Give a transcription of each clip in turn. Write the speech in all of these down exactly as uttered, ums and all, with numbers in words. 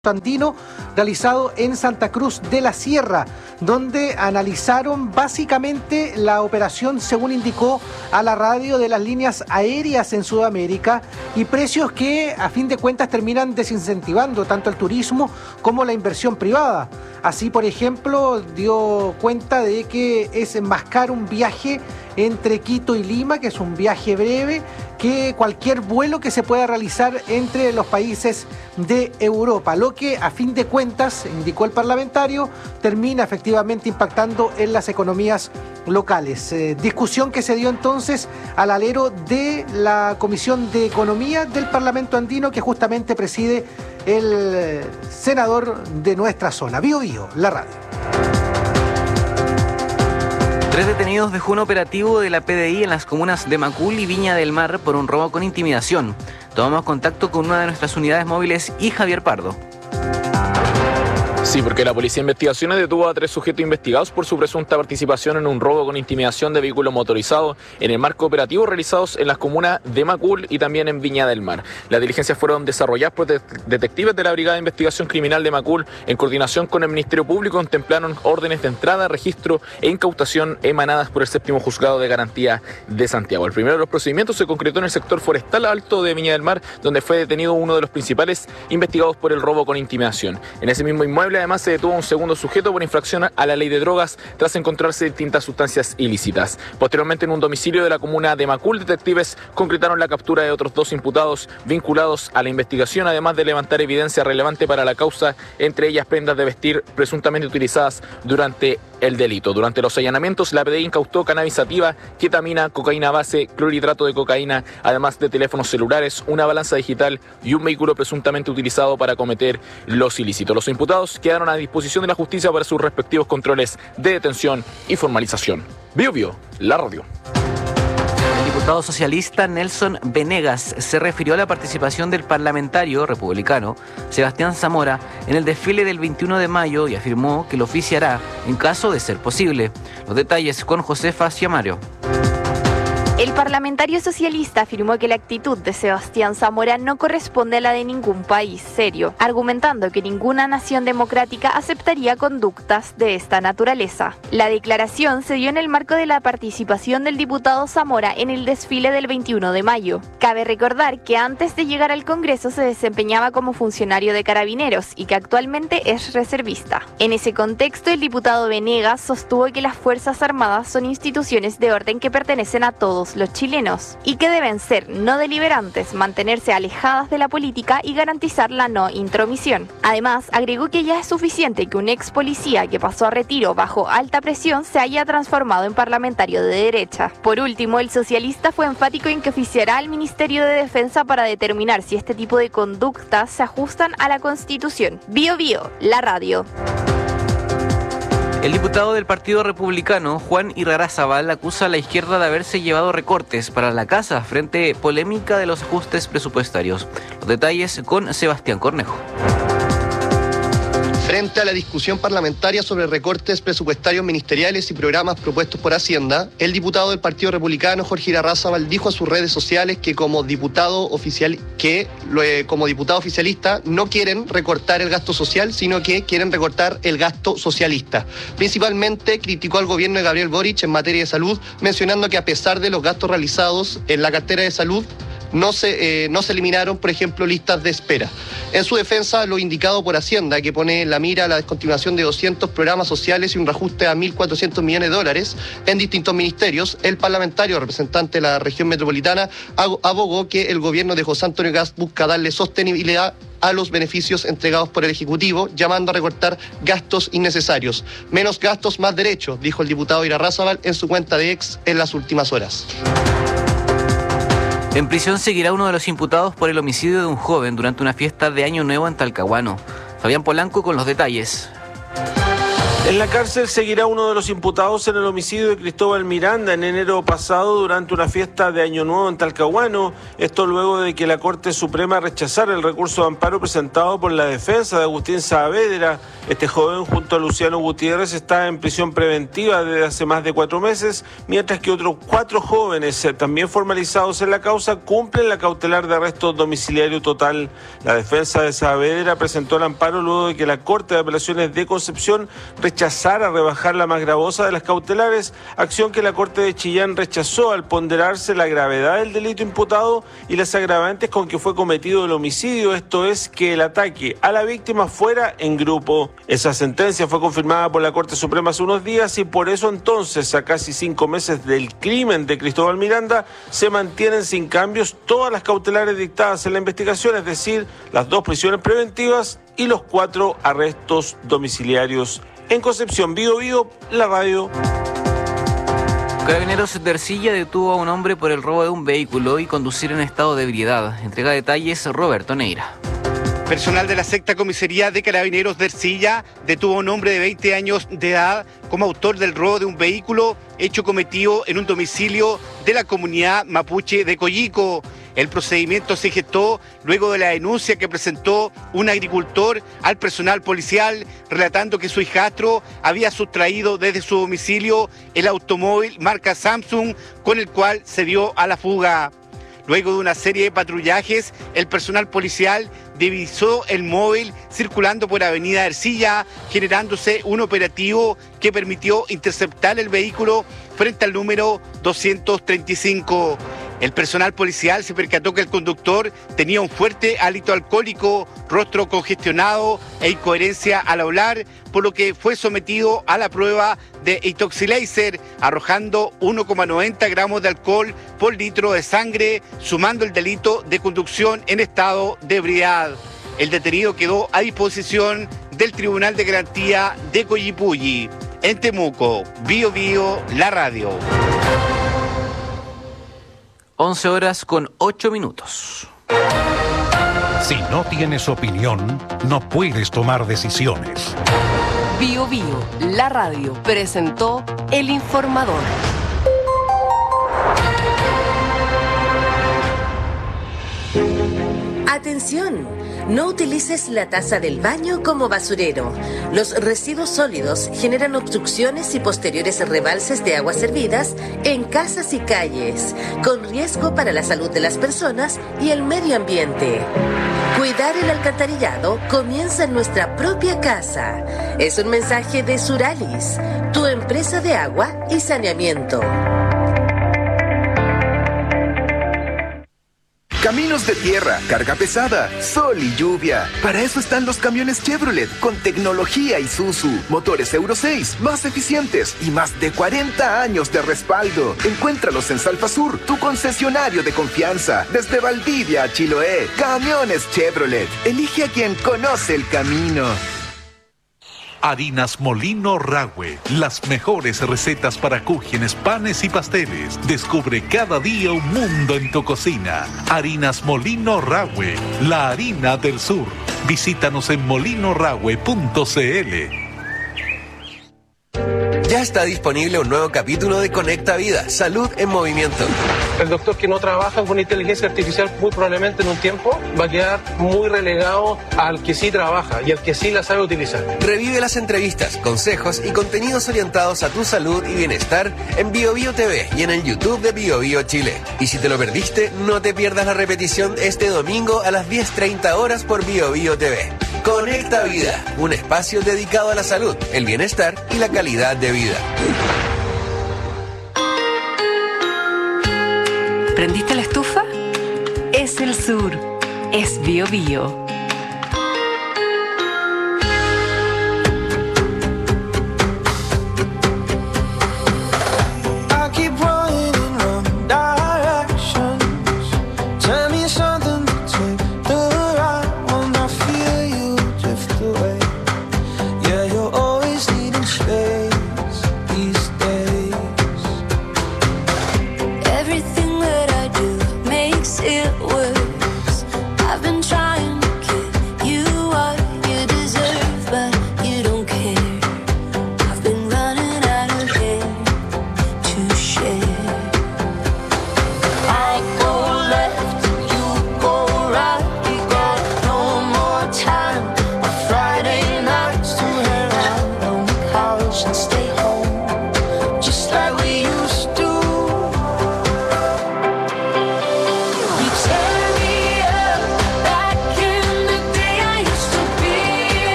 Andino realizado en Santa Cruz de la Sierra, donde analizaron básicamente la operación, según indicó a la radio, de las líneas aéreas en Sudamérica y precios que a fin de cuentas terminan desincentivando tanto el turismo como la inversión privada. Así, por ejemplo, dio cuenta de que es más caro un viaje entre Quito y Lima, que es un viaje breve, que cualquier vuelo que se pueda realizar entre los países de Europa, lo que a fin de cuentas, indicó el parlamentario, termina efectivamente impactando en las economías locales. Eh, discusión que se dio entonces al alero de la Comisión de Economía del Parlamento Andino, que justamente preside el senador de nuestra zona. Bío Bío, la radio. Tres detenidos dejó un operativo de la P D I en las comunas de Macul y Viña del Mar por un robo con intimidación. Tomamos contacto con una de nuestras unidades móviles y Javier Pardo. Sí, porque la Policía de Investigaciones detuvo a tres sujetos investigados por su presunta participación en un robo con intimidación de vehículos motorizados en el marco operativo realizados en las comunas de Macul y también en Viña del Mar. Las diligencias fueron desarrolladas por de- detectives de la Brigada de Investigación Criminal de Macul en coordinación con el Ministerio Público. Contemplaron órdenes de entrada, registro e incautación emanadas por el séptimo Juzgado de Garantía de Santiago. El primero de los procedimientos se concretó en el sector forestal alto de Viña del Mar, donde fue detenido uno de los principales investigados por el robo con intimidación. En ese mismo inmueble, además, se detuvo a un segundo sujeto por infracción a la ley de drogas tras encontrarse distintas sustancias ilícitas. Posteriormente, en un domicilio de la comuna de Macul, detectives concretaron la captura de otros dos imputados vinculados a la investigación, además de levantar evidencia relevante para la causa, entre ellas prendas de vestir presuntamente utilizadas durante el delito. Durante los allanamientos, la P D I incautó cannabis sativa, ketamina, cocaína base, clorhidrato de cocaína, además de teléfonos celulares, una balanza digital y un vehículo presuntamente utilizado para cometer los ilícitos. Los imputados quedaron a disposición de la justicia para sus respectivos controles de detención y formalización. Bío Bío, la radio. El diputado socialista Nelson Venegas se refirió a la participación del parlamentario republicano Sebastián Zamora en el desfile del veintiuno de mayo y afirmó que lo oficiará en caso de ser posible. Los detalles con Josefa Ciamario. El parlamentario socialista afirmó que la actitud de Sebastián Zamora no corresponde a la de ningún país serio, argumentando que ninguna nación democrática aceptaría conductas de esta naturaleza. La declaración se dio en el marco de la participación del diputado Zamora en el desfile del veintiuno de mayo. Cabe recordar que antes de llegar al Congreso se desempeñaba como funcionario de Carabineros y que actualmente es reservista. En ese contexto, el diputado Venegas sostuvo que las Fuerzas Armadas son instituciones de orden que pertenecen a todos los chilenos y que deben ser no deliberantes, mantenerse alejadas de la política y garantizar la no intromisión. Además, agregó que ya es suficiente que un ex policía que pasó a retiro bajo alta presión se haya transformado en parlamentario de derecha. Por último, el socialista fue enfático en que oficiará al Ministerio de Defensa para determinar si este tipo de conductas se ajustan a la Constitución. Bío Bío, la radio. El diputado del Partido Republicano, Juan Irarrázaval, acusa a la izquierda de haberse llevado recortes para la casa frente a polémica de los ajustes presupuestarios. Los detalles con Sebastián Cornejo. Frente a la discusión parlamentaria sobre recortes presupuestarios ministeriales y programas propuestos por Hacienda, el diputado del Partido Republicano, Jorge Irarrázaval, dijo a sus redes sociales que como diputado oficial, que como diputado oficialista no quieren recortar el gasto social, sino que quieren recortar el gasto socialista. Principalmente criticó al gobierno de Gabriel Boric en materia de salud, mencionando que a pesar de los gastos realizados en la cartera de salud, No se, eh, no se eliminaron, por ejemplo, listas de espera. En su defensa, lo indicado por Hacienda, que pone en la mira la descontinuación de doscientos programas sociales y un reajuste a mil cuatrocientos millones de dólares en distintos ministerios, el parlamentario representante de la región metropolitana abogó que el gobierno de José Antonio Kast busca darle sostenibilidad a los beneficios entregados por el Ejecutivo, llamando a recortar gastos innecesarios. Menos gastos, más derechos, dijo el diputado Irarrázaval en su cuenta de ex en las últimas horas. En prisión seguirá uno de los imputados por el homicidio de un joven durante una fiesta de Año Nuevo en Talcahuano. Fabián Polanco con los detalles. En la cárcel seguirá uno de los imputados en el homicidio de Cristóbal Miranda en enero pasado durante una fiesta de Año Nuevo en Talcahuano. Esto luego de que la Corte Suprema rechazara el recurso de amparo presentado por la defensa de Agustín Saavedra. Este joven, junto a Luciano Gutiérrez, está en prisión preventiva desde hace más de cuatro meses, mientras que otros cuatro jóvenes, también formalizados en la causa, cumplen la cautelar de arresto domiciliario total. La defensa de Saavedra presentó el amparo luego de que la Corte de Apelaciones de Concepción rechazara rebajar la más gravosa de las cautelares, acción que la Corte de Chillán rechazó al ponderarse la gravedad del delito imputado y las agravantes con que fue cometido el homicidio, esto es, que el ataque a la víctima fuera en grupo. Esa sentencia fue confirmada por la Corte Suprema hace unos días y por eso entonces, a casi cinco meses del crimen de Cristóbal Miranda, se mantienen sin cambios todas las cautelares dictadas en la investigación, es decir, las dos prisiones preventivas y los cuatro arrestos domiciliarios. En Concepción, Bío Bío, la radio. Carabineros de Ercilla detuvo a un hombre por el robo de un vehículo y conducir en estado de ebriedad. Entrega detalles Roberto Neira. Personal de la sexta comisaría de Carabineros de Ercilla detuvo a un hombre de veinte años de edad como autor del robo de un vehículo hecho cometido en un domicilio de la comunidad mapuche de Coyico. El procedimiento se gestó luego de la denuncia que presentó un agricultor al personal policial relatando que su hijastro había sustraído desde su domicilio el automóvil marca Samsung con el cual se dio a la fuga. Luego de una serie de patrullajes, el personal policial divisó el móvil circulando por Avenida Ercilla, generándose un operativo que permitió interceptar el vehículo frente al número doscientos treinta y cinco. El personal policial se percató que el conductor tenía un fuerte hálito alcohólico, rostro congestionado e incoherencia al hablar, por lo que fue sometido a la prueba de Itoxilaser, arrojando uno coma noventa gramos de alcohol por litro de sangre, sumando el delito de conducción en estado de ebriedad. El detenido quedó a disposición del Tribunal de Garantía de Coyipulli. En Temuco, Bío Bío, la radio. once horas con ocho minutos. Si no tienes opinión, no puedes tomar decisiones. Bío Bío, la radio, presentó El Informador. Atención, no utilices la taza del baño como basurero. Los residuos sólidos generan obstrucciones y posteriores rebalses de aguas servidas en casas y calles, con riesgo para la salud de las personas y el medio ambiente. Cuidar el alcantarillado comienza en nuestra propia casa. Es un mensaje de Suralis, tu empresa de agua y saneamiento. Caminos de tierra, carga pesada, sol y lluvia. Para eso están los camiones Chevrolet con tecnología Isuzu, motores Euro seis, más eficientes y más de cuarenta años de respaldo. Encuéntralos en Salfasur, tu concesionario de confianza. Desde Valdivia a Chiloé, camiones Chevrolet. Elige a quien conoce el camino. Harinas Molino Rahue, las mejores recetas para cúgenes, panes y pasteles. Descubre cada día un mundo en tu cocina. Harinas Molino Rahue, la harina del sur. Visítanos en molino rahue punto c l. Ya está disponible un nuevo capítulo de Conecta Vida, Salud en Movimiento. El doctor que no trabaja con inteligencia artificial muy probablemente en un tiempo va a quedar muy relegado al que sí trabaja y al que sí la sabe utilizar. Revive las entrevistas, consejos y contenidos orientados a tu salud y bienestar en Bío Bío T V y en el YouTube de Bío Bío Chile. Y si te lo perdiste, no te pierdas la repetición este domingo a las diez treinta horas por Bío Bío T V. Conecta Vida, un espacio dedicado a la salud, el bienestar y la calidad de vida. ¿Prendiste la estufa? Es el sur, es Bío Bío. Everything that I do makes it worse. I've been trying to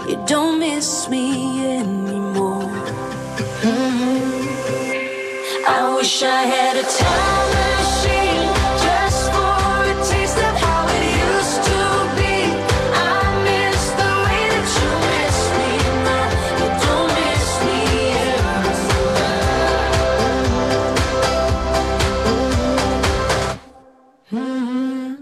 You don't miss me anymore. Mm-hmm. I wish I had a time machine just for a taste of how it used to be. I miss the way that you miss me now. You don't miss me anymore. Mm-hmm.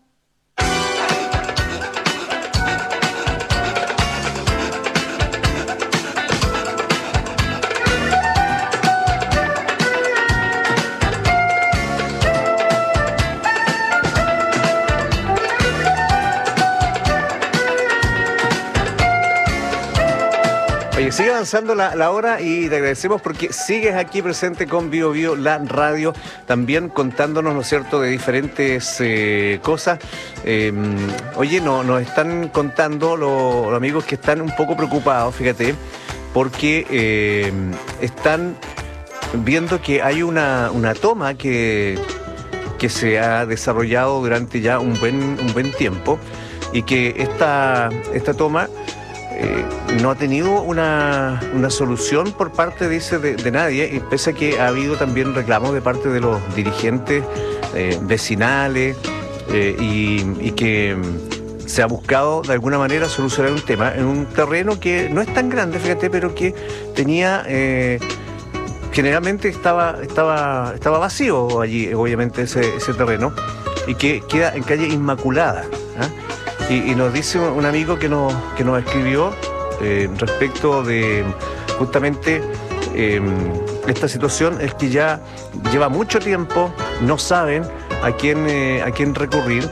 Oye, sigue avanzando la, la hora y te agradecemos porque sigues aquí presente con Bio Bio, la radio, también contándonos, ¿no es cierto?, de diferentes eh, cosas. Eh, oye, no, nos están contando los, los amigos que están un poco preocupados, fíjate, porque eh, están viendo que hay una, una toma que, que se ha desarrollado durante ya un buen, un buen tiempo y que esta, esta toma Eh, no ha tenido una, una solución por parte, dice, de, de nadie, y pese a que ha habido también reclamos de parte de los dirigentes eh, vecinales eh, y, y que se ha buscado de alguna manera solucionar un tema en un terreno que no es tan grande, fíjate, pero que tenía eh, generalmente estaba, estaba, estaba vacío allí, obviamente, ese, ese terreno, y que queda en calle Inmaculada, ¿eh? Y, y nos dice un amigo que nos, que nos escribió eh, respecto de justamente eh, esta situación, es que ya lleva mucho tiempo, no saben a quién, eh, a quién recurrir,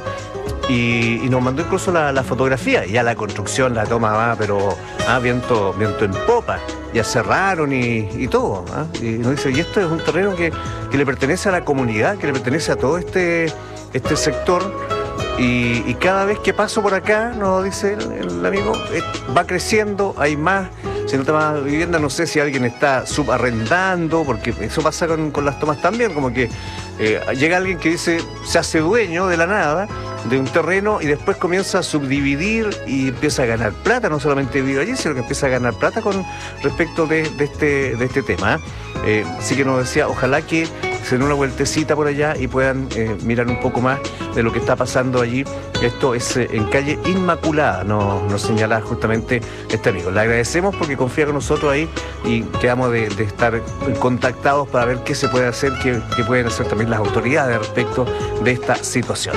y, y nos mandó incluso la, la fotografía. Ya la construcción la toma, va, pero ah, viento, viento en popa, ya cerraron y, y todo. ¿ah? Y nos dice, y esto es un terreno que, que le pertenece a la comunidad, que le pertenece a todo este, este sector. Y, y cada vez que paso por acá, nos dice el, el amigo, eh, va creciendo, hay más, se nota más vivienda, no sé si alguien está subarrendando, porque eso pasa con, con las tomas también, como que eh, llega alguien que dice, se hace dueño de la nada, de un terreno, y después comienza a subdividir y empieza a ganar plata, no solamente vive allí, sino que empieza a ganar plata con respecto de, de, este, de este tema. Eh, así que nos decía, ojalá que se den una vueltecita por allá y puedan eh, mirar un poco más de lo que está pasando allí. Esto es eh, en calle Inmaculada, nos, nos señala justamente este amigo. Le agradecemos porque confía con nosotros ahí y quedamos de, de estar contactados para ver qué se puede hacer, qué, qué pueden hacer también las autoridades respecto de esta situación.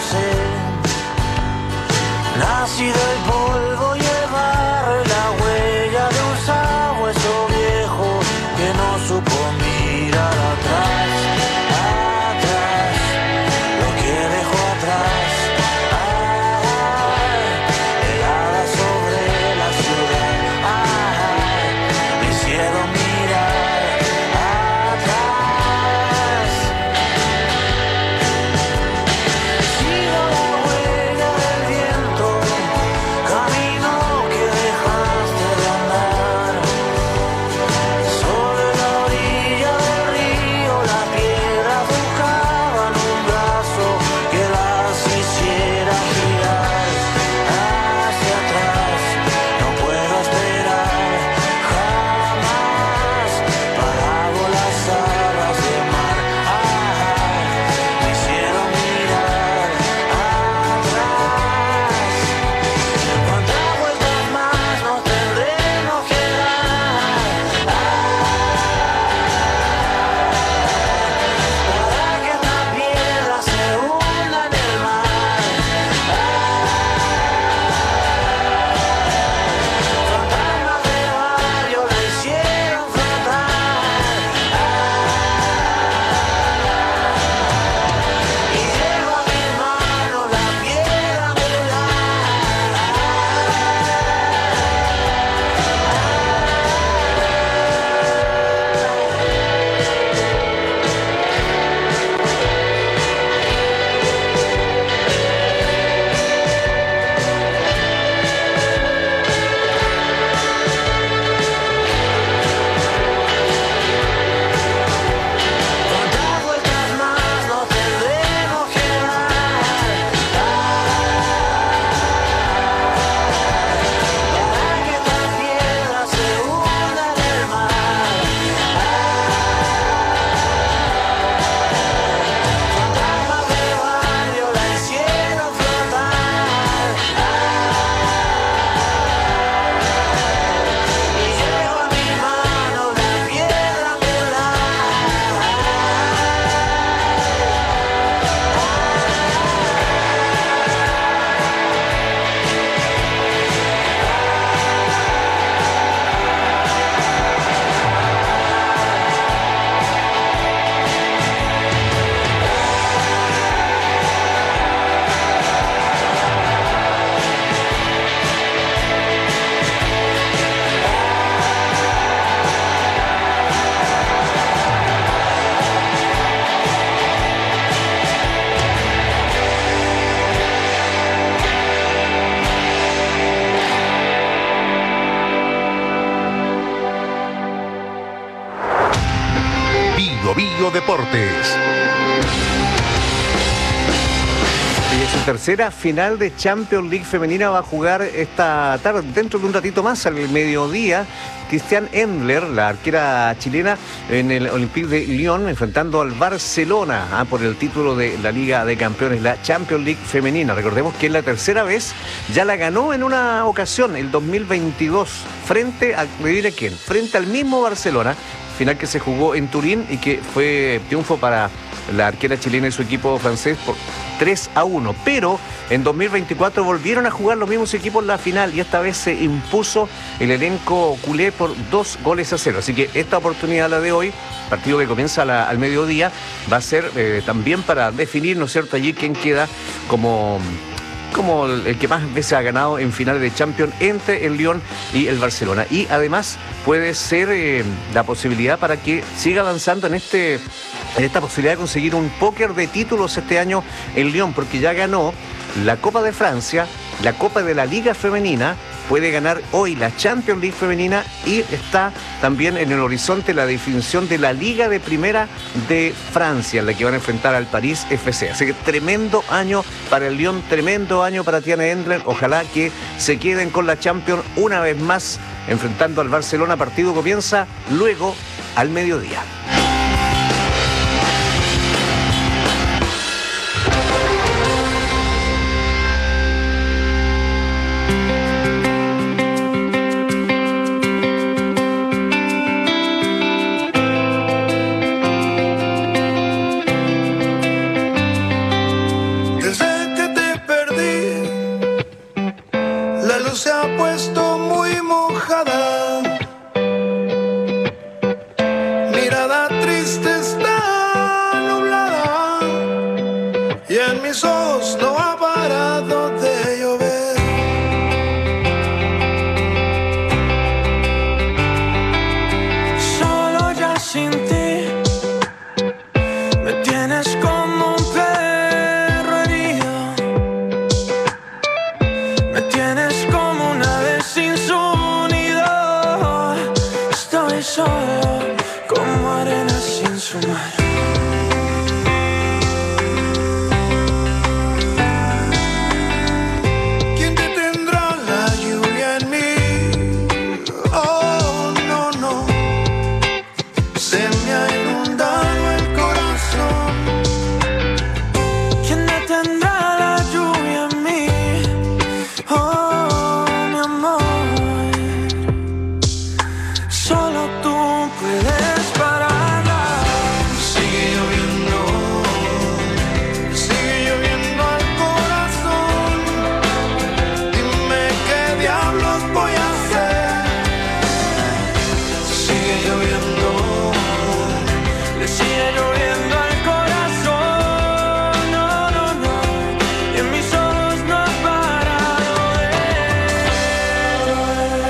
Nací del polvo, llevar la huella. Bio Bio Deportes. Y su tercera final de Champions League femenina va a jugar esta tarde, dentro de un ratito más, al mediodía. Christiane Endler, la arquera chilena, en el Olympique de Lyon, enfrentando al Barcelona ah, por el título de la Liga de Campeones, la Champions League femenina. Recordemos que es la tercera vez, ya la ganó en una ocasión, el dos mil veintidós, frente a, ¿adivine quién? Frente al mismo Barcelona, final que se jugó en Turín y que fue triunfo para la arquera chilena y su equipo francés por tres a uno, pero en dos mil veinticuatro volvieron a jugar los mismos equipos en la final y esta vez se impuso el elenco culé por dos goles a cero, así que esta oportunidad, la de hoy, partido que comienza a la, al mediodía, va a ser eh, también para definir, ¿no es cierto?, allí quién queda como... como el que más veces ha ganado en finales de Champions entre el Lyon y el Barcelona. Y además puede ser eh, la posibilidad para que siga avanzando en este en esta posibilidad de conseguir un póker de títulos este año el Lyon, porque ya ganó la Copa de Francia, la Copa de la Liga Femenina, puede ganar hoy la Champions League femenina y está también en el horizonte la definición de la Liga de Primera de Francia, en la que van a enfrentar al París F C. Así que tremendo año para el Lyon, tremendo año para Christiane Endler. Ojalá que se queden con la Champions una vez más, enfrentando al Barcelona. Partido comienza luego al mediodía. Se ha puesto muy mojada, mirada triste está nublada y en mis ojos no ha parado de llover. Solo ya sin ti me tienes como un perro herido, me tienes como sin su nido, estoy solo como arena sin su mar. ¿Quién detendrá la lluvia en mí? Oh, no, no, se me ha inundado el corazón. ¿Quién detendrá la lluvia en mí? Oh, solo tú puedes pararla. Sigue lloviendo, sigue lloviendo al corazón. Dime qué diablos voy a hacer. Sigue lloviendo, le sigue lloviendo al corazón. No, no, no, y en mis ojos no ha parado de llover.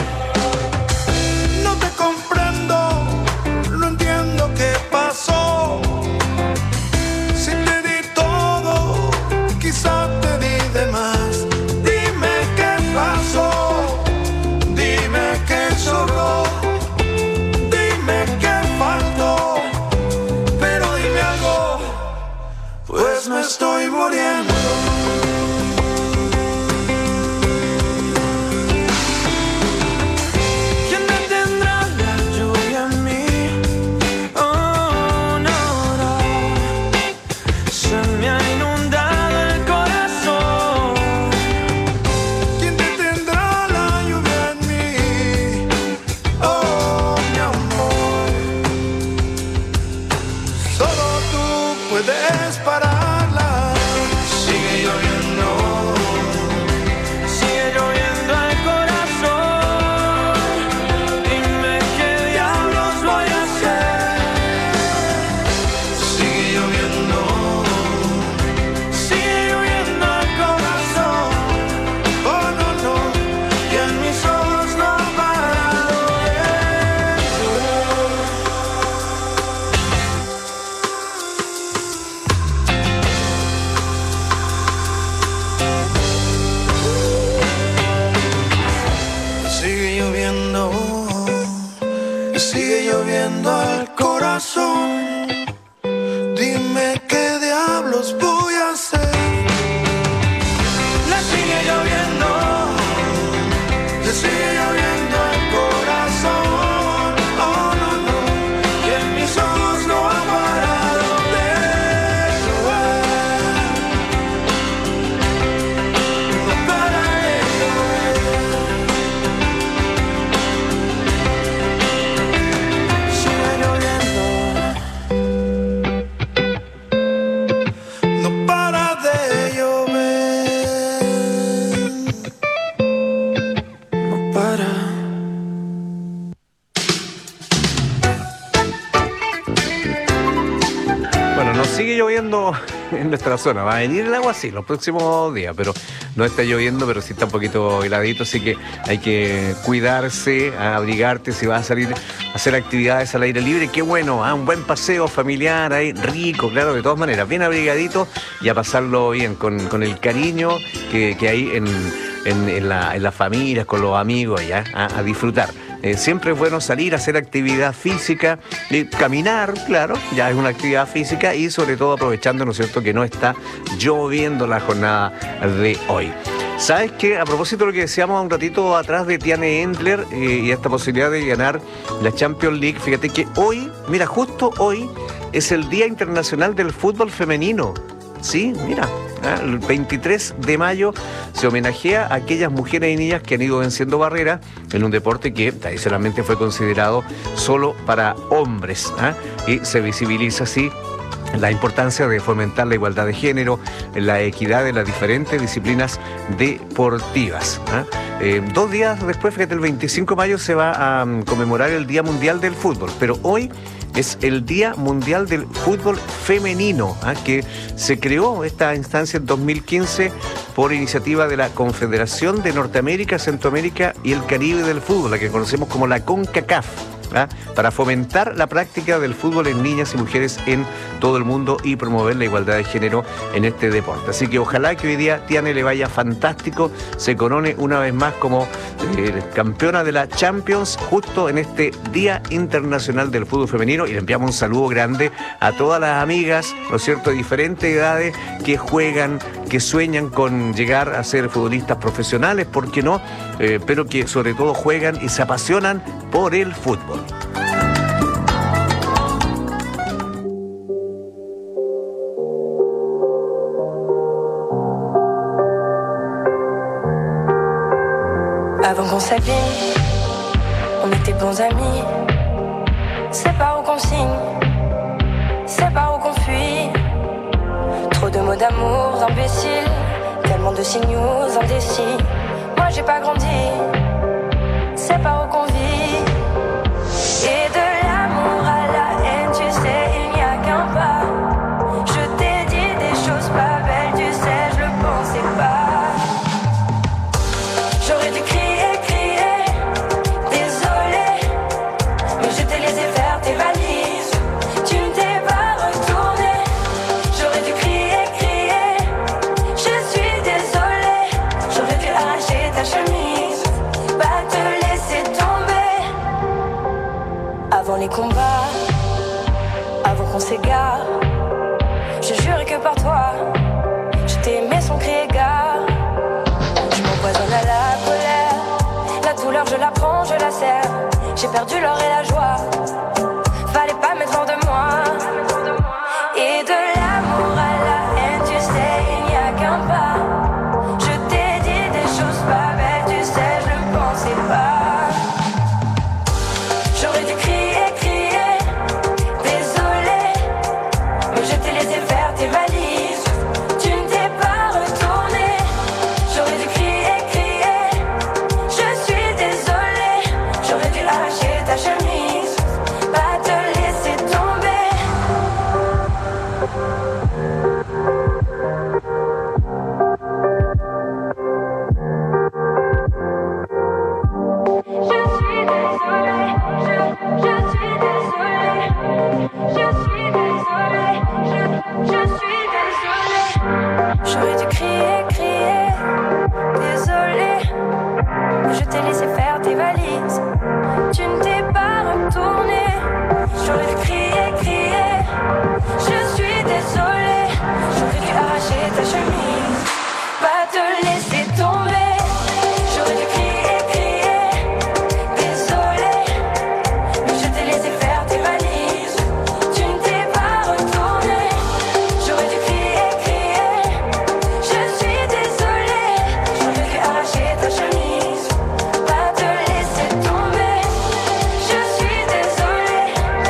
No te comprendo, no entiendo qué pasó. Si te di todo, quizá te di de más. Dime qué pasó, dime qué sobró, dime qué faltó, pero dime algo, pues me estoy muriendo. Puedes pararla. Sigue lloviendo, sigue lloviendo al corazón. Dime qué diablos voy a hacer. Sigue lloviendo, sigue lloviendo al corazón. Oh, no, no, y en mis ojos no ha parado de llover. sigue lloviendo en nuestra zona. Va a venir el agua, sí, los próximos días, pero no está lloviendo, pero sí está un poquito heladito, así que hay que cuidarse, abrigarte si vas a salir a hacer actividades al aire libre. Qué bueno, ¿eh? Un buen paseo familiar ahí, rico, claro, de todas maneras, bien abrigadito y a pasarlo bien, con, con el cariño que, que hay en, en, en, la, en las familias, con los amigos, ya, a, a disfrutar. Eh, siempre es bueno salir a hacer actividad física, eh, caminar, claro, ya es una actividad física y sobre todo aprovechando, ¿no es cierto?, que no está lloviendo la jornada de hoy. ¿Sabes qué? A propósito de lo que decíamos un ratito atrás de Tiane Endler eh, y esta posibilidad de ganar la Champions League, fíjate que hoy, mira, justo hoy es el Día Internacional del Fútbol Femenino. Sí, mira, ¿eh? El veintitrés de mayo se homenajea a aquellas mujeres y niñas que han ido venciendo barreras en un deporte que tradicionalmente fue considerado solo para hombres, ¿eh? Y se visibiliza así la importancia de fomentar la igualdad de género, la equidad de las diferentes disciplinas deportivas. ¿eh? Eh, dos días después, fíjate, el veinticinco de mayo se va a um, conmemorar el Día Mundial del Fútbol, pero hoy es el Día Mundial del Fútbol Femenino, ¿eh? que se creó esta instancia en dos mil quince por iniciativa de la Confederación de Norteamérica, Centroamérica y el Caribe del Fútbol, la que conocemos como la CONCACAF. ¿Ah? Para fomentar la práctica del fútbol en niñas y mujeres en todo el mundo y promover la igualdad de género en este deporte. Así que ojalá que hoy día Tiane le vaya fantástico, se corone una vez más como eh, campeona de la Champions justo en este Día Internacional del Fútbol Femenino, y le enviamos un saludo grande a todas las amigas, ¿no es cierto?, de diferentes edades que juegan, que sueñan con llegar a ser futbolistas profesionales, ¿por qué no?, eh, pero que sobre todo juegan y se apasionan por el fútbol. Avant qu'on s'abîme, on était bons amis. C'est par où qu'on signe, c'est par où qu'on fuit. Trop de mots d'amour imbéciles, tellement de signaux indécis. Moi j'ai pas grandi, c'est par où qu'on vit. Et de l'amour à la haine, tu sais, il n'y a qu'un pas. Je t'ai dit des choses pas belles, tu sais, je le pensais pas. J'aurais dû crier, crier, désolé, mais je t'ai laissé faire tes valises. Tu ne t'es pas retourné. J'aurais dû crier, crier, je suis désolée. J'aurais dû arracher ta chemise, pas te laisser tomber. Avant les combats, avant qu'on s'égare, je jurais que par toi, je t'aimais sans crier gare. Je m'empoisonne à la colère, la douleur je la prends, je la serre. J'ai perdu l'or et la joie, fallait pas mettre hors de moi. Et de l'amour à la haine, tu sais, il n'y a qu'un pas. Je t'ai dit des choses pas belles, tu sais, je le pensais pas. J'aurais dû crier, crier, désolé, mais je t'ai laissé faire tes valises. Tu ne t'es pas retourné. J'aurais dû crier, crier, je suis désolée. J'aurais dû arracher ta chemise, pas te laisser tomber. Je suis désolée, je, je suis désolée. Je suis désolée, je, je suis désolée. J'aurais dû crier, crier, désolée, mais je t'ai laissé faire tes valises. Tu ne t'es pas retourné. J'aurais dû crier, crier, je suis désolée. J'aurais dû arracher ta chemise, pas te laisser tomber. J'aurais dû crier, crier, désolée, mais je t'ai laissé faire tes valises. Tu ne t'es pas retourné. J'aurais dû crier, crier, je suis désolée. J'aurais dû arracher ta chemise, pas te laisser tomber. Je suis désolée,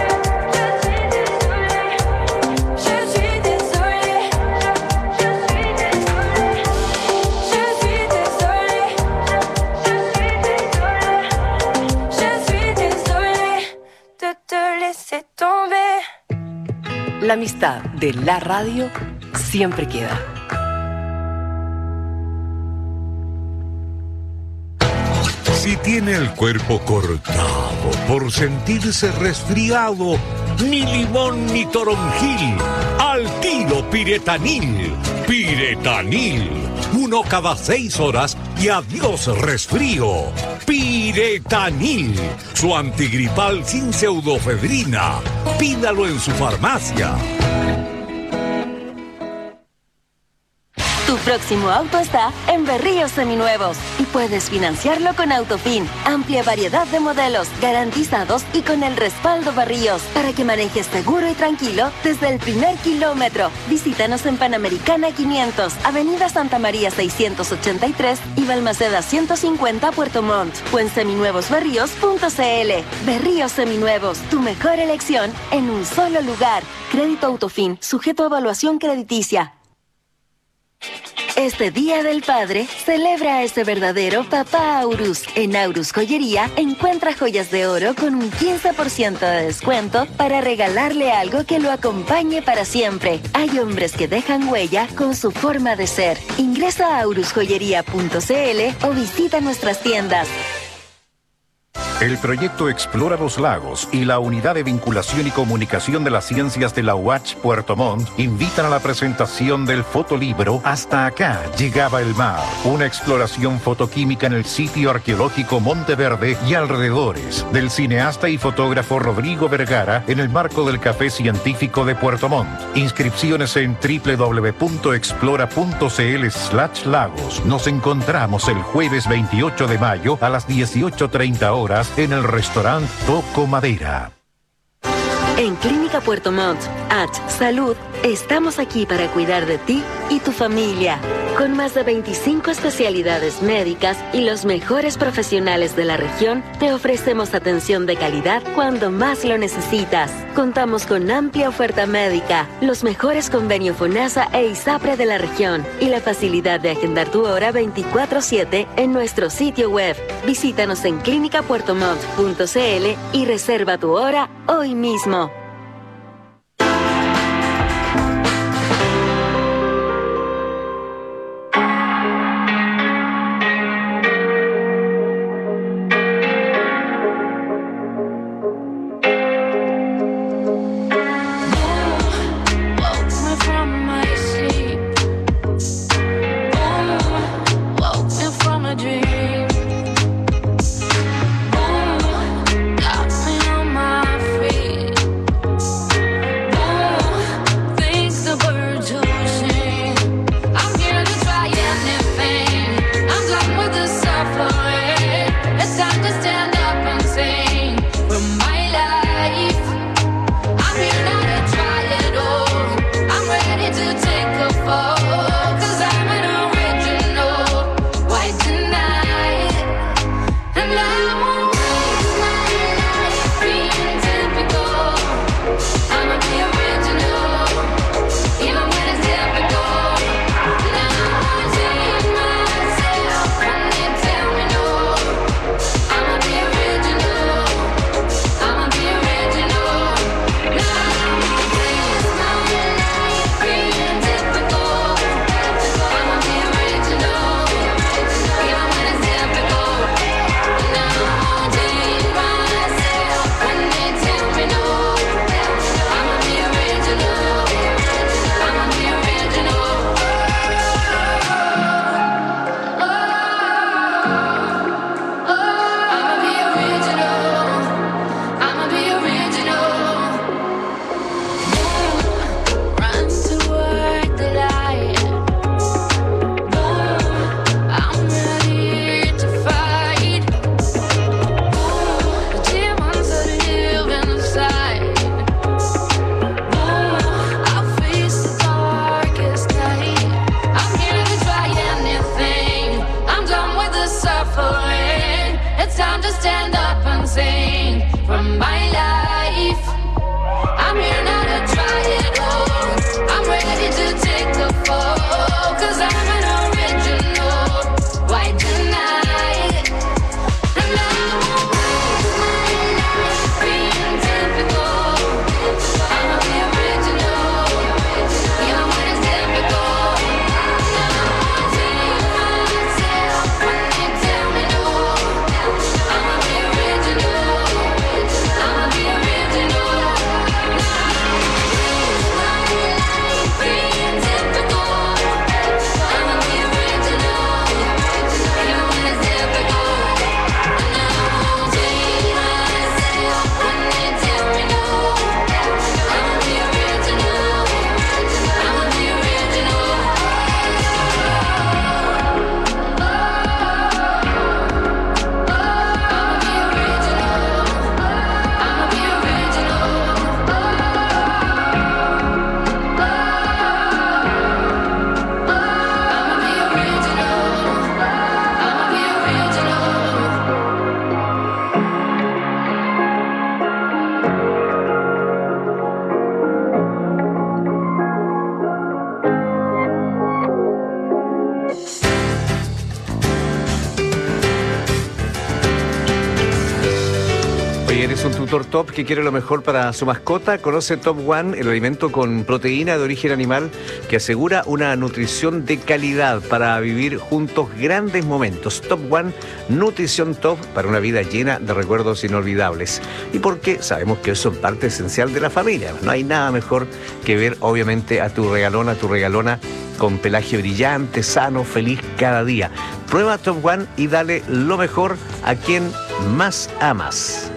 je suis désolée, je suis désolée, je suis désolée, je suis désolée, je suis désolée, je suis désolée de te laisser tomber. La amistad de la radio siempre queda. Si tiene el cuerpo cortado por sentirse resfriado, ni limón ni toronjil, al tiro Piretanil. Piretanil, uno cada seis horas y adiós resfrío. Piretanil, su antigripal sin pseudofedrina. Pídalo en su farmacia. Tu próximo auto está en Berríos Seminuevos y puedes financiarlo con Autofin. Amplia variedad de modelos, garantizados y con el respaldo Berríos, para que manejes seguro y tranquilo desde el primer kilómetro. Visítanos en Panamericana quinientos, Avenida Santa María seiscientos ochenta y tres y Balmaceda ciento cincuenta, Puerto Montt, o en seminuevos berríos punto c l. Berríos Seminuevos, tu mejor elección en un solo lugar. Crédito Autofin, sujeto a evaluación crediticia. Este Día del Padre, celebra a ese verdadero papá Aurus. En Aurus Joyería, encuentra joyas de oro con un quince por ciento de descuento para regalarle algo que lo acompañe para siempre. Hay hombres que dejan huella con su forma de ser. Ingresa a aurus joyería punto c l o visita nuestras tiendas. El proyecto Explora los Lagos y la Unidad de Vinculación y Comunicación de las Ciencias de la U A C Puerto Montt invitan a la presentación del fotolibro Hasta acá llegaba el mar, una exploración fotoquímica en el sitio arqueológico Monteverde y alrededores, del cineasta y fotógrafo Rodrigo Vergara, en el marco del Café Científico de Puerto Montt. Inscripciones en w w w punto explora punto c l slash lagos. Nos encontramos el jueves veintiocho de mayo a las dieciocho treinta horas en el restaurante Toco Madera. En Clínica Puerto Montt, H Salud, estamos aquí para cuidar de ti y tu familia. Con más de veinticinco especialidades médicas y los mejores profesionales de la región, te ofrecemos atención de calidad cuando más lo necesitas. Contamos con amplia oferta médica, los mejores convenios FONASA e ISAPRE de la región y la facilidad de agendar tu hora veinticuatro siete en nuestro sitio web. Visítanos en clínica puerto montt punto c l y reserva tu hora hoy mismo. Got me on my feet. tutor top que quiere lo mejor para su mascota, conoce Top One, el alimento con proteína de origen animal que asegura una nutrición de calidad para vivir juntos grandes momentos. Top One, nutrición top para una vida llena de recuerdos inolvidables. Y porque sabemos que son parte esencial de la familia. No hay nada mejor que ver, obviamente, a tu regalona, a tu regalona con pelaje brillante, sano, feliz cada día. Prueba Top One y dale lo mejor a quien más amas.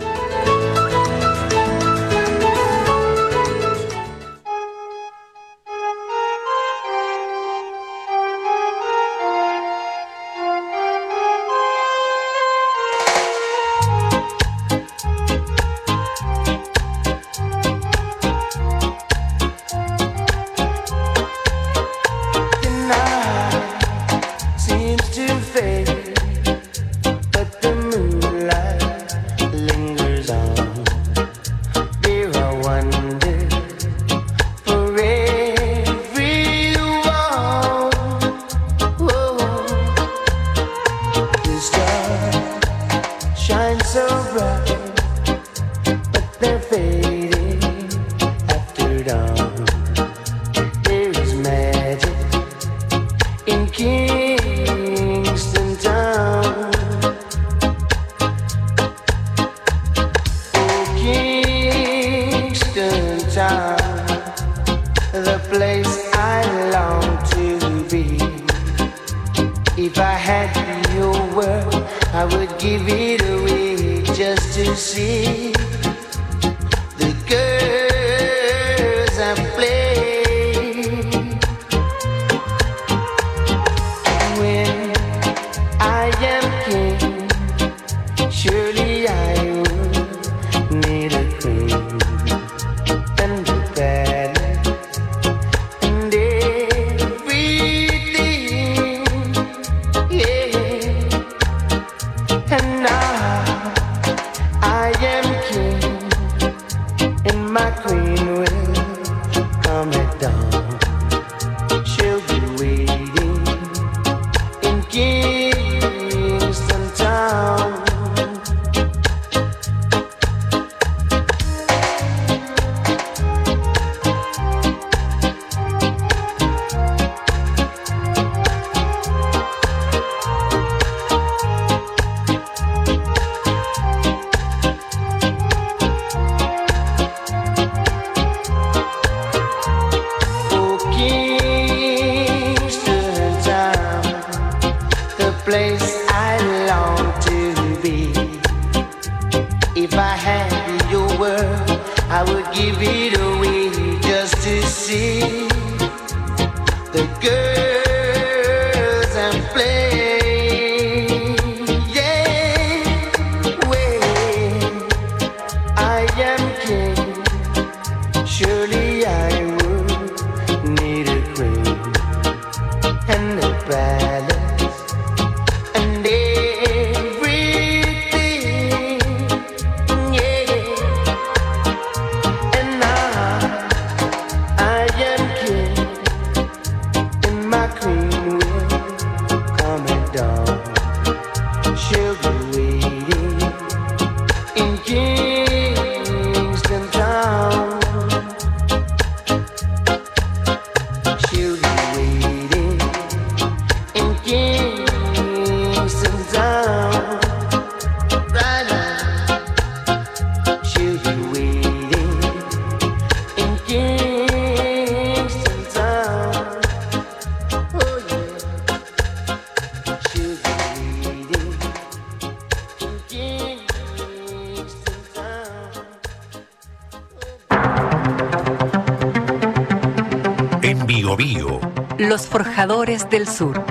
Los Forjadores del Sur.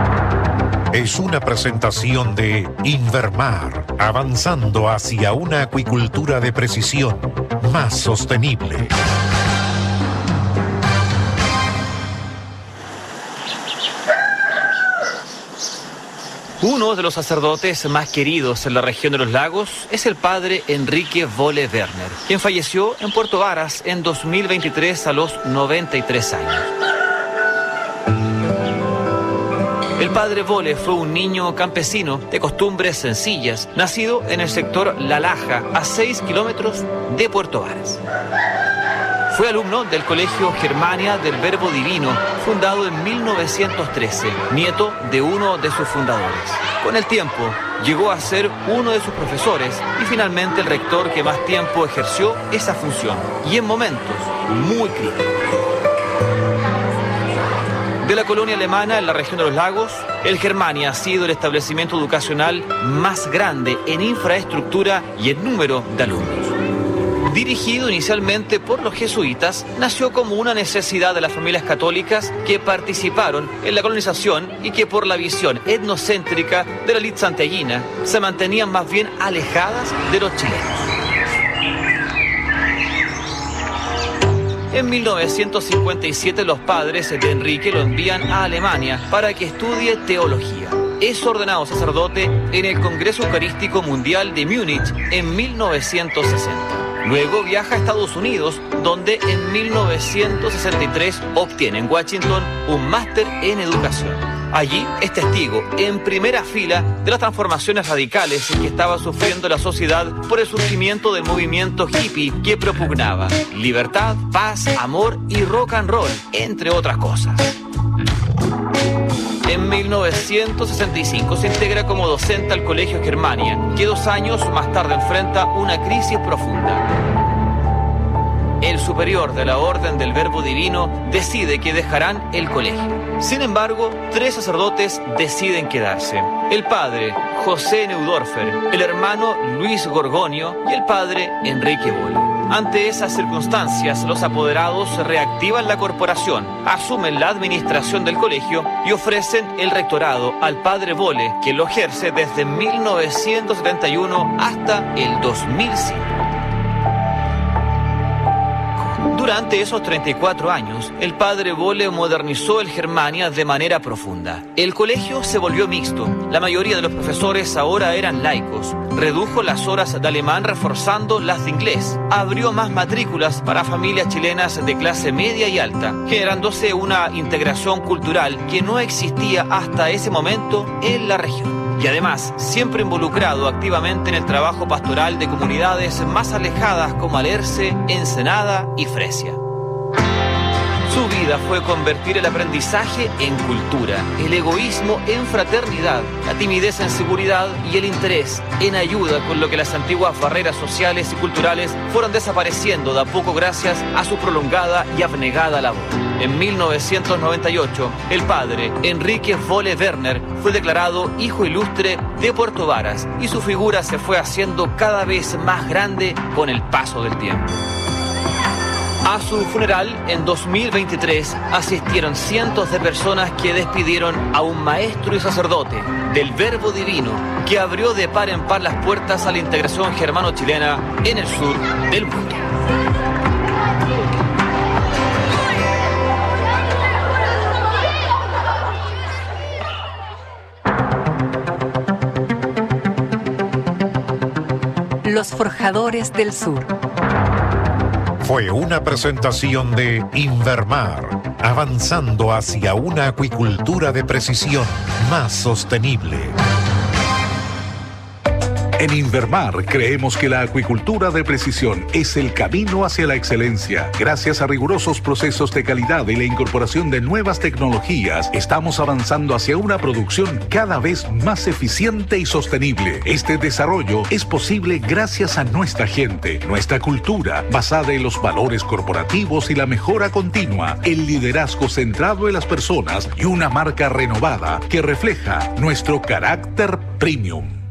Es una presentación de Invermar, avanzando hacia una acuicultura de precisión más sostenible. Uno de los sacerdotes más queridos en la región de los lagos es el padre Enrique Volle Werner, quien falleció en Puerto Varas en dos mil veintitrés a los noventa y tres años. El padre Vole fue un niño campesino de costumbres sencillas, nacido en el sector La Laja, a seis kilómetros de Puerto Varas. Fue alumno del Colegio Germania del Verbo Divino, fundado en mil novecientos trece, nieto de uno de sus fundadores. Con el tiempo, llegó a ser uno de sus profesores y finalmente el rector que más tiempo ejerció esa función, y en momentos muy críticos. De la colonia alemana en la región de los lagos, el Germania ha sido el establecimiento educacional más grande en infraestructura y en número de alumnos. Dirigido inicialmente por los jesuitas, nació como una necesidad de las familias católicas que participaron en la colonización y que por la visión etnocéntrica de la élite santiaguina se mantenían más bien alejadas de los chilenos. En mil novecientos cincuenta y siete los padres de Enrique lo envían a Alemania para que estudie teología. Es ordenado sacerdote en el Congreso Eucarístico Mundial de Múnich en mil novecientos sesenta. Luego viaja a Estados Unidos, donde en mil novecientos sesenta y tres obtiene en Washington un máster en educación. Allí es testigo en primera fila de las transformaciones radicales que estaba sufriendo la sociedad por el surgimiento del movimiento hippie que propugnaba libertad, paz, amor y rock and roll, entre otras cosas. En mil novecientos sesenta y cinco se integra como docente al Colegio Germania, que dos años más tarde enfrenta una crisis profunda. El superior de la Orden del Verbo Divino decide que dejarán el colegio. Sin embargo, tres sacerdotes deciden quedarse. El padre José Neudorfer, el hermano Luis Gorgonio y el padre Enrique Vole. Ante esas circunstancias, los apoderados reactivan la corporación, asumen la administración del colegio y ofrecen el rectorado al padre Vole, que lo ejerce desde mil novecientos setenta y uno hasta el dos mil cinco. Durante esos treinta y cuatro años, el padre Vole modernizó el Germania de manera profunda. El colegio se volvió mixto. La mayoría de los profesores ahora eran laicos. Redujo las horas de alemán reforzando las de inglés. Abrió más matrículas para familias chilenas de clase media y alta, generándose una integración cultural que no existía hasta ese momento en la región. Y además, siempre involucrado activamente en el trabajo pastoral de comunidades más alejadas como Alerce, Ensenada y Fresia. Su vida fue convertir el aprendizaje en cultura, el egoísmo en fraternidad, la timidez en seguridad y el interés en ayuda, con lo que las antiguas barreras sociales y culturales fueron desapareciendo de a poco gracias a su prolongada y abnegada labor. En mil novecientos noventa y ocho, el padre Enrique Vole Werner fue declarado hijo ilustre de Puerto Varas y su figura se fue haciendo cada vez más grande con el paso del tiempo. A su funeral, en dos mil veintitrés, asistieron cientos de personas que despidieron a un maestro y sacerdote del Verbo Divino que abrió de par en par las puertas a la integración germano-chilena en el sur del mundo. Los Forjadores del Sur. Fue una presentación de Invermar, avanzando hacia una acuicultura de precisión más sostenible. En Invermar creemos que la acuicultura de precisión es el camino hacia la excelencia. Gracias a rigurosos procesos de calidad y la incorporación de nuevas tecnologías, estamos avanzando hacia una producción cada vez más eficiente y sostenible. Este desarrollo es posible gracias a nuestra gente, nuestra cultura, basada en los valores corporativos y la mejora continua, el liderazgo centrado en las personas y una marca renovada que refleja nuestro carácter premium.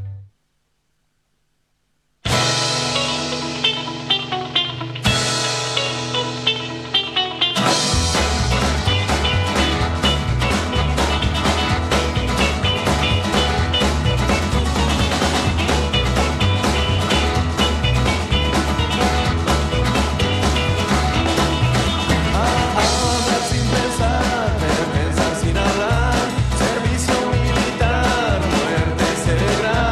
Pensar sin hablar, servicio militar, muerte cerebral.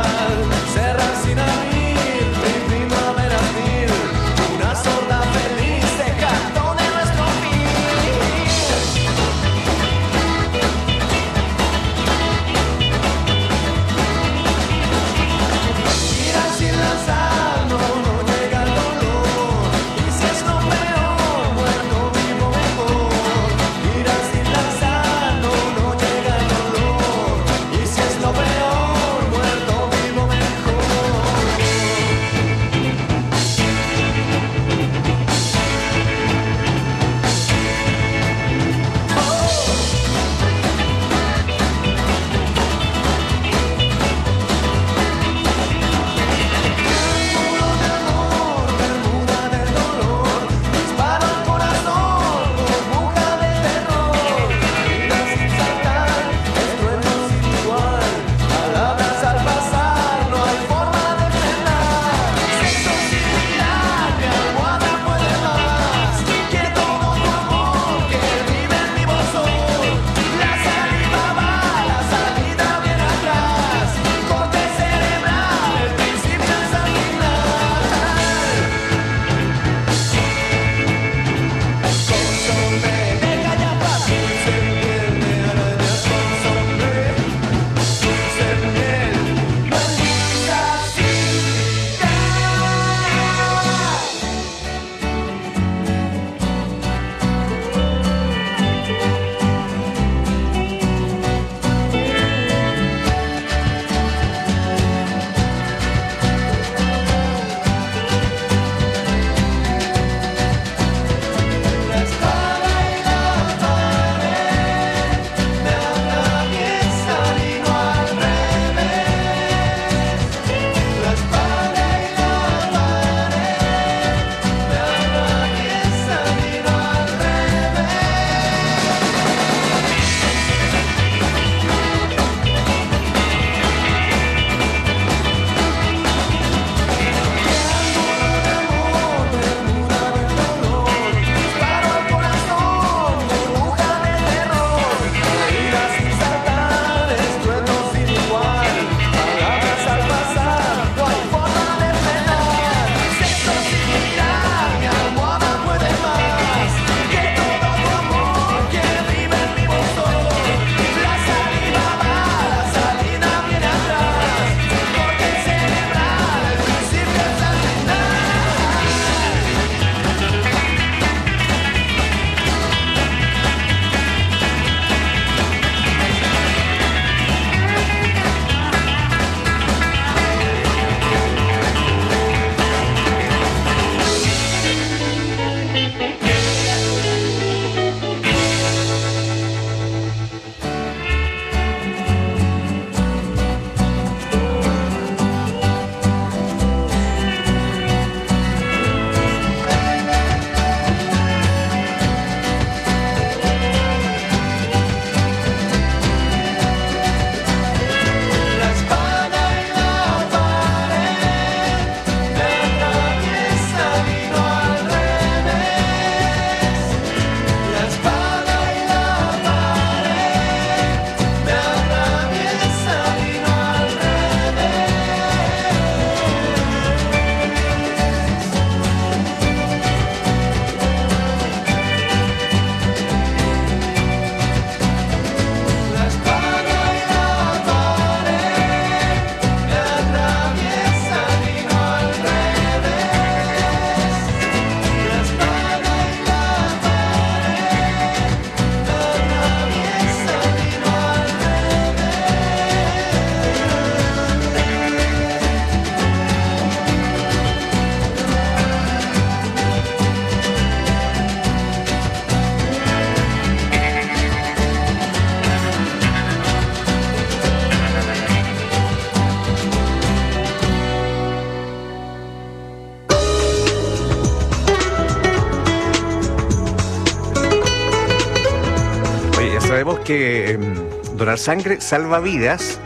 sabemos que eh, donar sangre salva vidas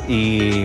y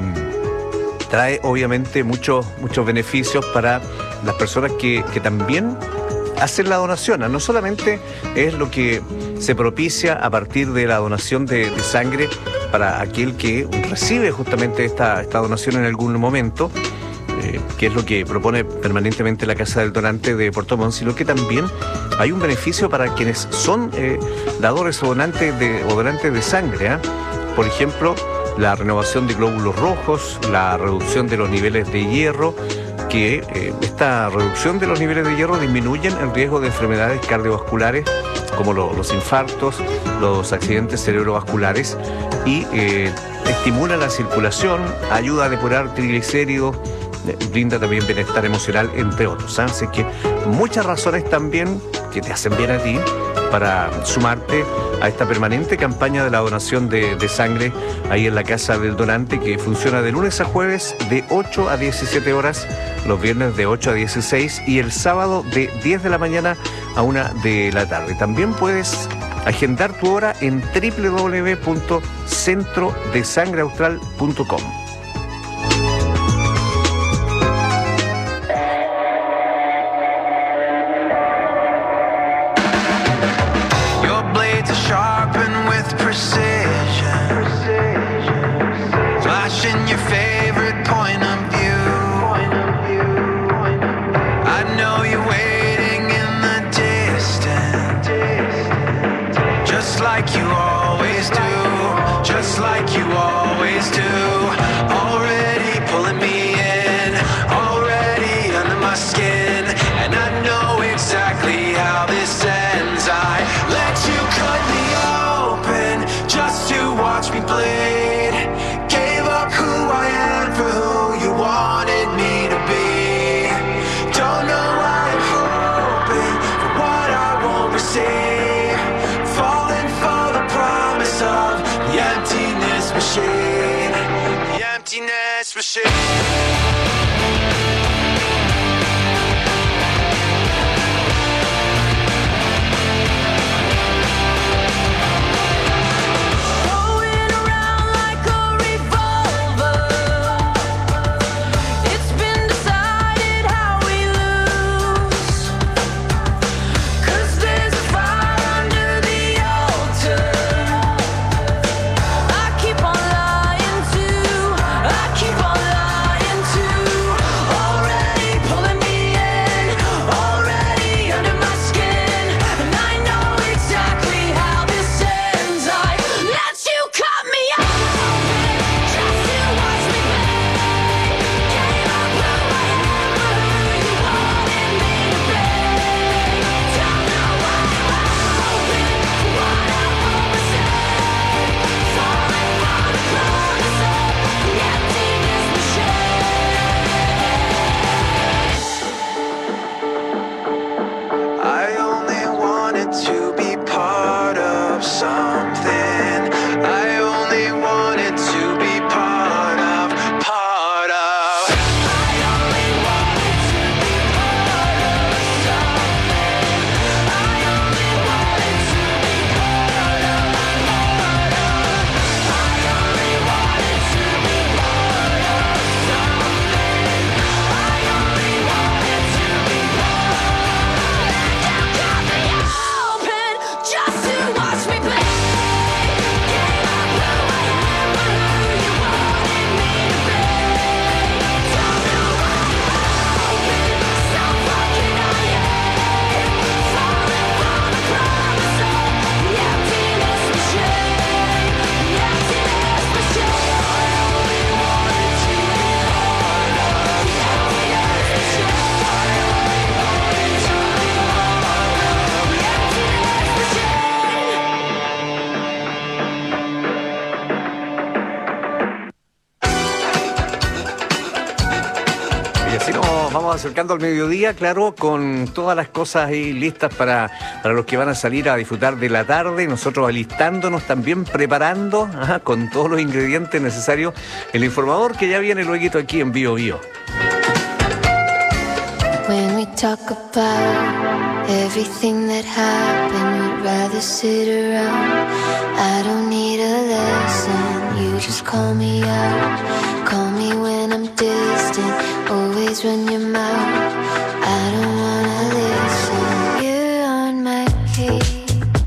trae obviamente muchos, muchos beneficios para las personas que, que también hacen la donación. No solamente es lo que se propicia a partir de la donación de, de sangre para aquel que recibe justamente esta, esta donación en algún momento, eh, que es lo que propone permanentemente la Casa del Donante de Puerto Montt, sino que también hay un beneficio para quienes son eh, dadores o donantes de, o donantes de sangre, ¿eh? Por ejemplo, la renovación de glóbulos rojos, la reducción de los niveles de hierro, que eh, esta reducción de los niveles de hierro disminuyen el riesgo de enfermedades cardiovasculares como lo, los infartos, los accidentes cerebrovasculares y eh, estimula la circulación, ayuda a depurar triglicéridos, eh, brinda también bienestar emocional, entre otros, ¿eh? Así que muchas razones también que te hacen bien a ti para sumarte a esta permanente campaña de la donación de, de sangre ahí en la Casa del Donante, que funciona de lunes a jueves de ocho a diecisiete horas, los viernes de ocho a dieciséis y el sábado de diez de la mañana a una de la tarde. También puedes agendar tu hora en doble u doble u doble u punto centro de sangre austral punto com. Flashing your favorite point of view. I know you're waiting in the distance. this machine. Acercando al mediodía, claro, con todas las cosas ahí listas para, para los que van a salir a disfrutar de la tarde, nosotros alistándonos también, preparando, ajá, con todos los ingredientes necesarios, el informador que ya viene luego aquí en Bio Bio. When we talk about everything that happened, we'd rather sit around. I don't need a lesson, you just call me out. Call me when I'm distant, always run your mouth. I don't wanna listen, you're on my case.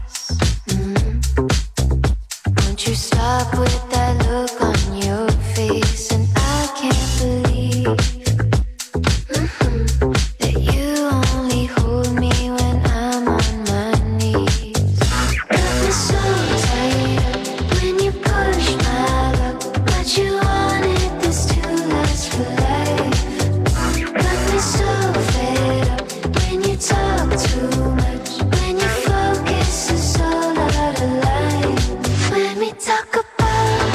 Mm-hmm. Won't you stop with that look on your face? And I can't believe mm-hmm, that you only hold me when I'm on my knees. Got me so tied up when you push my luck, but you wanted this to last for life. Got me so fed up when you talk too much, when your focus is all out of line. When we talk about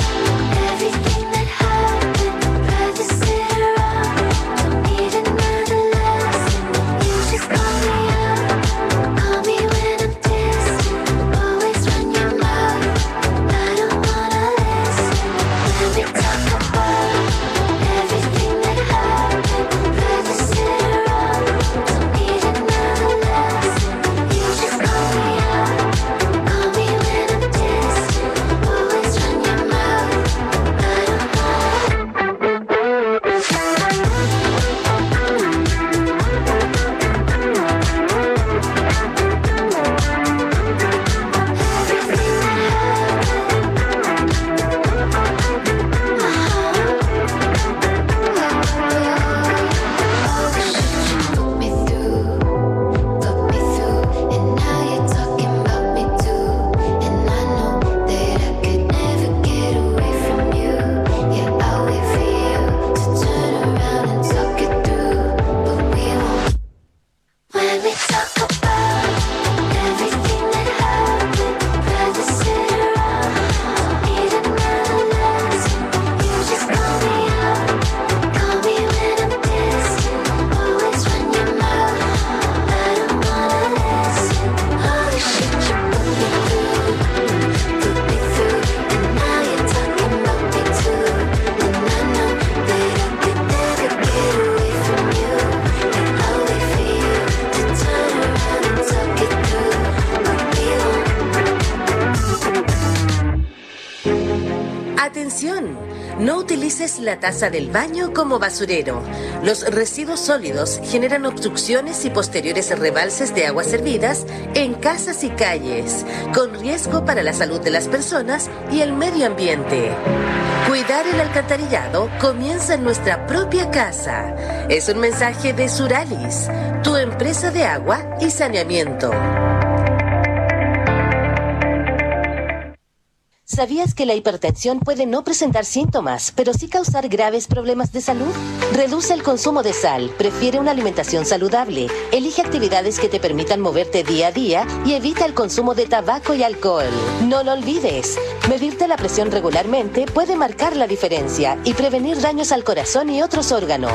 ¡Atención! No utilices la taza del baño como basurero. Los residuos sólidos generan obstrucciones y posteriores rebalses de aguas servidas en casas y calles, con riesgo para la salud de las personas y el medio ambiente. Cuidar el alcantarillado comienza en nuestra propia casa. Es un mensaje de Suralis, tu empresa de agua y saneamiento. ¿Sabías que la hipertensión puede no presentar síntomas, pero sí causar graves problemas de salud? Reduce el consumo de sal, prefiere una alimentación saludable, elige actividades que te permitan moverte día a día y evita el consumo de tabaco y alcohol. No lo olvides, medirte la presión regularmente puede marcar la diferencia y prevenir daños al corazón y otros órganos.